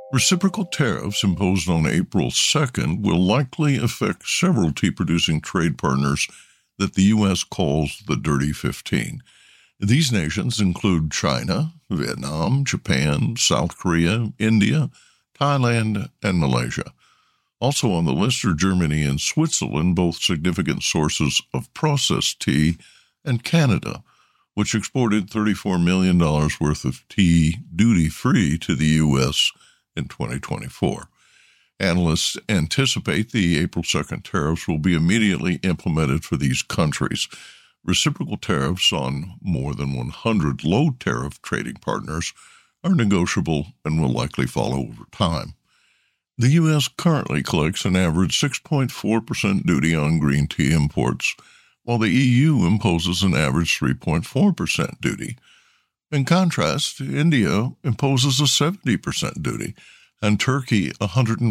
Reciprocal tariffs imposed on April 2nd will likely affect several tea-producing trade partners that the U.S. calls the Dirty 15. These nations include China, Vietnam, Japan, South Korea, India, Thailand, and Malaysia. Also on the list are Germany and Switzerland, both significant sources of processed tea, and Canada, which exported $34 million worth of tea duty-free to the U.S. in 2024. Analysts anticipate the April 2nd tariffs will be immediately implemented for these countries. Reciprocal tariffs on more than 100 low-tariff trading partners are negotiable and will likely follow over time. The U.S. currently collects an average 6.4% duty on green tea imports, while the EU imposes an average 3.4% duty. In contrast, India imposes a 70% duty, and Turkey a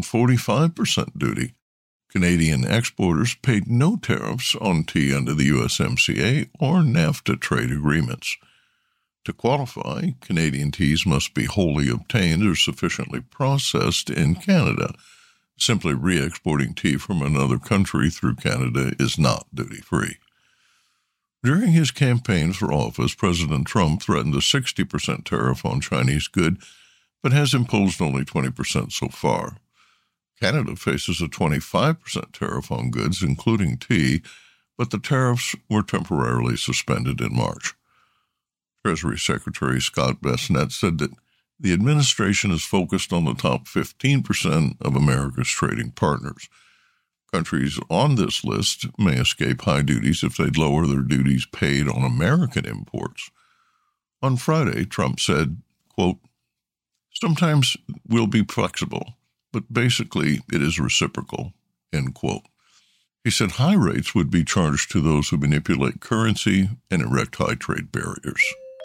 145% duty. Canadian exporters paid no tariffs on tea under the USMCA or NAFTA trade agreements. To qualify, Canadian teas must be wholly obtained or sufficiently processed in Canada. Simply re-exporting tea from another country through Canada is not duty-free. During his campaign for office, President Trump threatened a 60% tariff on Chinese goods, but has imposed only 20% so far. Canada faces a 25% tariff on goods, including tea, but the tariffs were temporarily suspended in March. Treasury Secretary Scott Bessent said that the administration is focused on the top 15% of America's trading partners. Countries on this list may escape high duties if they lower their duties paid on American imports. On Friday, Trump said, quote, "Sometimes we'll be flexible, but basically it is reciprocal," end quote. He said high rates would be charged to those who manipulate currency and erect high trade barriers.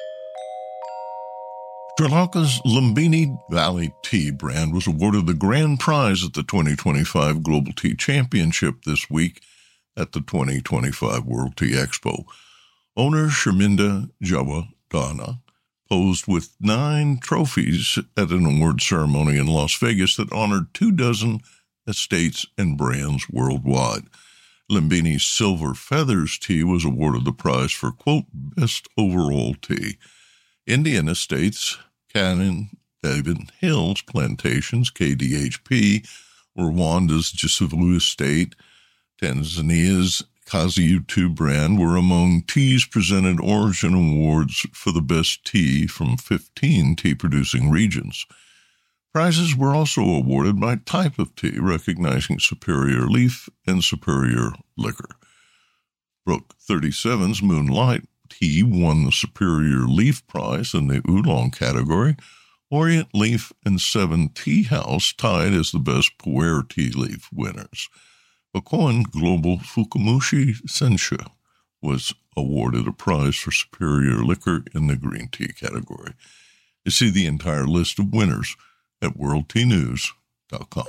Sri Lanka's Lumbini Valley Tea brand was awarded the grand prize at the 2025 Global Tea Championship this week at the 2025 World Tea Expo. Owner Sharminda Jawadana posed with 9 trophies at an award ceremony in Las Vegas that honored 24 estates and brands worldwide. Lumbini's Silver Feathers tea was awarded the prize for, quote, best overall tea. Indian estates, Cannon, David Hills Plantations, KDHP, Rwanda's Jisivu Estate, Tanzania's Kazi-U2 brand were among teas presented Origin Awards for the best tea from 15 tea-producing regions. Prizes were also awarded by type of tea, recognizing superior leaf and superior liquor. Brook 37's Moonlight Tea won the Superior Leaf Prize in the Oolong category. Orient Leaf and 7 Tea House tied as the best pu'er tea leaf winners. Okoen Global Fukumushi Sensha was awarded a prize for superior liquor in the green tea category. You see the entire list of winners at worldteanews.com.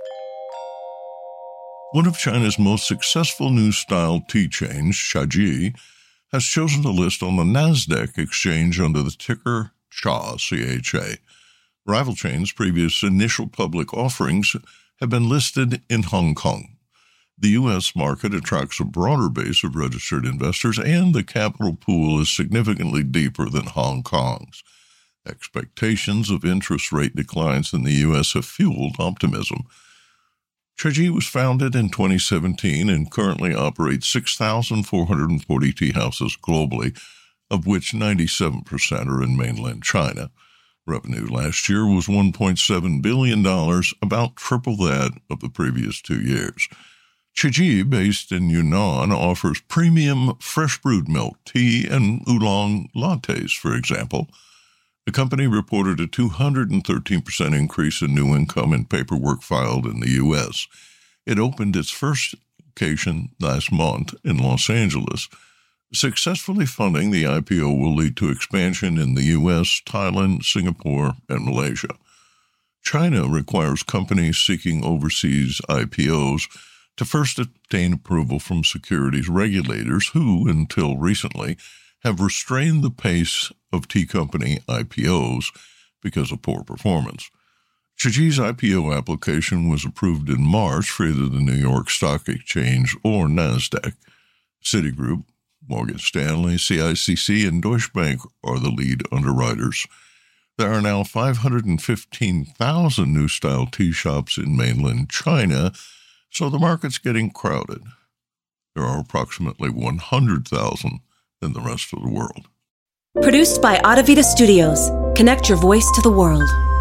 One of China's most successful new style tea chains, Shaji, has chosen to list on the Nasdaq exchange under the ticker CHA, C-H-A. Rival chains' previous initial public offerings have been listed in Hong Kong. The U.S. market attracts a broader base of registered investors, and the capital pool is significantly deeper than Hong Kong's. Expectations of interest rate declines in the U.S. have fueled optimism. Shaji was founded in 2017 and currently operates 6,440 tea houses globally, of which 97% are in mainland China. Revenue last year was $1.7 billion, about triple that of the previous 2 years. Shaji, based in Yunnan, offers premium fresh brewed milk tea and oolong lattes, for example. The company reported a 213% increase in new income and paperwork filed in the U.S. It opened its first location last month in Los Angeles. Successfully funding the IPO will lead to expansion in the U.S., Thailand, Singapore, and Malaysia. China requires companies seeking overseas IPOs to first obtain approval from securities regulators who, until recently, have restrained the pace of tea company IPOs because of poor performance. Chiji's IPO application was approved in March for either the New York Stock Exchange or NASDAQ. Citigroup, Morgan Stanley, CICC, and Deutsche Bank are the lead underwriters. There are now 515,000 new-style tea shops in mainland China, so the market's getting crowded. There are approximately 100,000 in the rest of the world. Produced by Audavita Studios. Connect your voice to the world.